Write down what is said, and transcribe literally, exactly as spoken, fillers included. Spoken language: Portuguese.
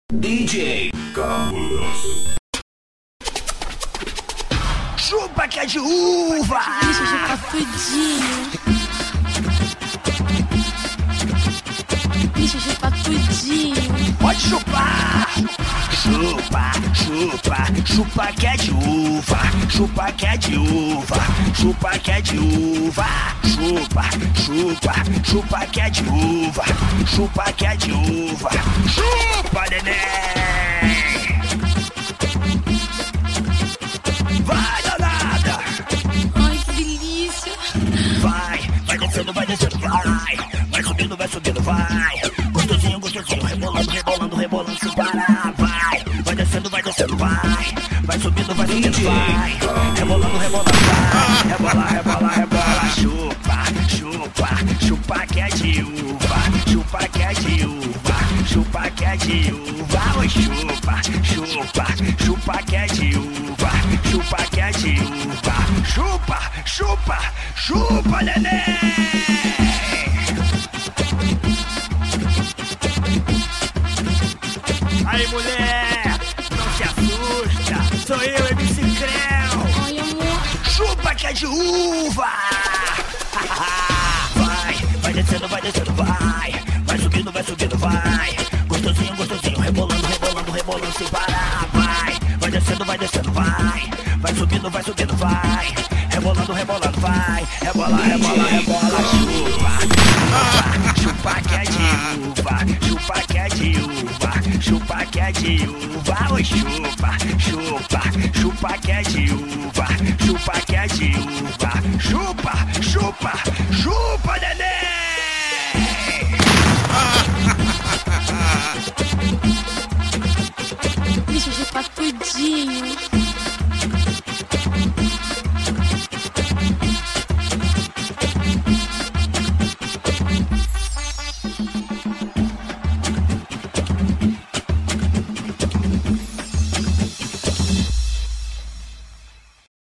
D J Cabuloso. Chupa que é de uva! Deixa eu chupar tudinho. Deixa eu chupar tudinho. Pode chupar! Chupa, chupa, chupa que é de uva. Chupa que é de uva. Chupa que é de uva. Chupa, chupa, chupa que é de uva. Chupa que é de uva. Chupa, neném! Vai, danada! Ai, que delícia. Vai, vai descendo, vai descendo, vai. Vai subindo, vai subindo, vai. Gostosinho, gostosinho, rebolando, rebolando, rebolando, sem parar. Vai, vai descendo, vai descendo, vai. Vai subindo, vai subindo, vai. Rebolando, rebolando, vai. Rebola, rebola, rebola. Chupa, chupa, chupa que é de uva. Chupa que é de uva. Chupa que é de uva. Oi, chupa, chupa, chupa que é de uva. Chupa que é de uva. Chupa, chupa, chupa, neném. Aí, mulher, não se assusta. Sou eu, M C Creu. Ai, amor. Chupa que é de uva. Vai, vai descendo, vai descendo, vai. Vai subindo, vai subindo, vai. Gostosinho, gostosinho, rebolando, rebolando, rebolando sem parar. Vai, vai descendo, vai descendo, vai. Vai subindo, vai subindo, vai. Rebolando, rebolando, vai. Rebola, rebola, rebola. Chupa, chupa, chupa que é de uva. Chupa que é de uva. Chupa que é de uva. Oi, chupa, chupa, chupa que é de uva. Chupa que é de uva. Chupa, chupa, chupa, neném.